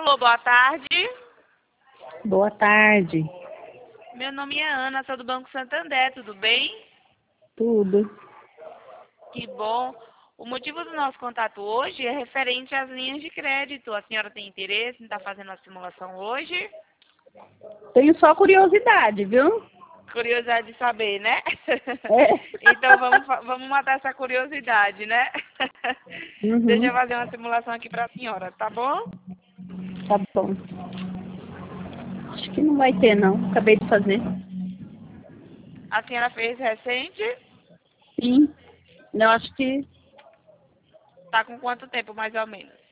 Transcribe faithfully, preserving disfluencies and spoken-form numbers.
Alô, boa tarde. Boa tarde. Meu nome é Ana, sou do Banco Santander, tudo bem? Tudo. Que bom. O motivo do nosso contato hoje é referente às linhas de crédito. A senhora tem interesse em estar fazendo a simulação hoje? Tenho só curiosidade, viu? Curiosidade de saber, né? É. Então vamos, fa- vamos matar essa curiosidade, né? Deixa Uhum. eu fazer uma simulação aqui para a senhora, tá bom? Tá bom. Acho que não vai ter, não. Acabei de fazer. A senhora fez recente? Sim. Eu acho que Tá com quanto tempo, mais ou menos?